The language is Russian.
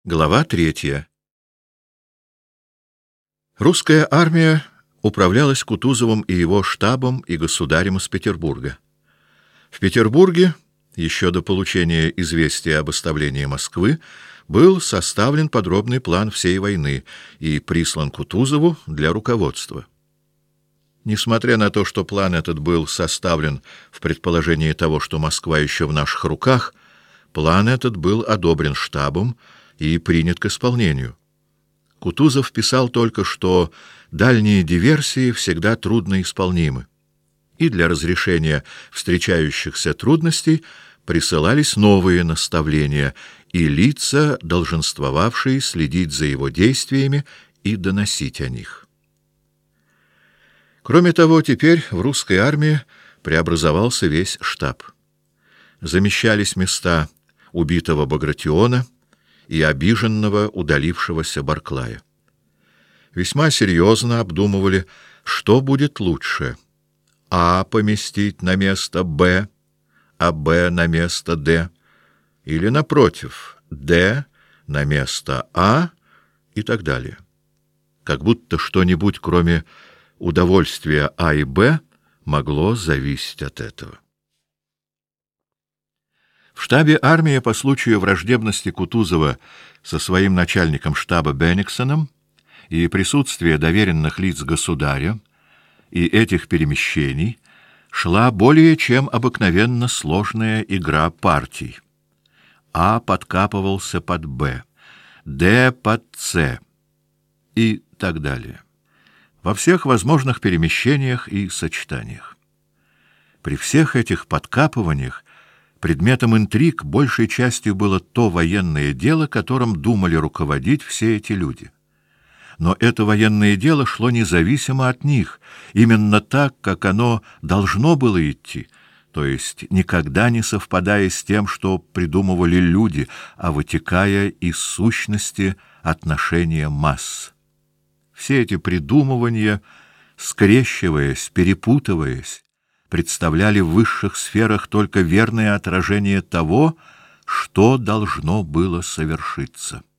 Глава 3. Русская армия управлялась Кутузовым и его штабом и государем из Петербурга. В Петербурге, еще до получения известия об оставлении Москвы, был составлен подробный план всей войны и прислан Кутузову для руководства. Несмотря на то, что план этот был составлен в предположении того, что Москва еще в наших руках, план этот был одобрен штабом и принят к исполнению. Кутузов писал только, что дальние диверсии всегда трудно исполнимы, и для разрешения встречающихся трудностей присылались новые наставления и лица, долженствовавшие следить за его действиями и доносить о них. Кроме того, теперь в русской армии преобразовался весь штаб. Замещались места убитого Багратиона и обиженного, удалившегося Барклая. Весьма серьезно обдумывали, что будет лучше: А поместить на место Б, а Б на место Д, или, напротив, Д на место А и так далее. Как будто что-нибудь, кроме удовольствия А и Б, могло зависеть от этого. В штабе армии по случаю враждебности Кутузова со своим начальником штаба Бенниксеном и присутствия доверенных лиц государя и этих перемещений шла более чем обыкновенно сложная игра партий. А подкапывался под Б, Д под С и так далее. Во всех возможных перемещениях и сочетаниях. При всех этих подкапываниях предметом интриг большей частью было то военное дело, которым думали руководить все эти люди. Но это военное дело шло независимо от них, именно так, как оно должно было идти, то есть никогда не совпадая с тем, что придумывали люди, а вытекая из сущности отношения масс. Все эти придумывания, скрещиваясь, перепутываясь, представляли в высших сферах только верное отражение того, что должно было совершиться.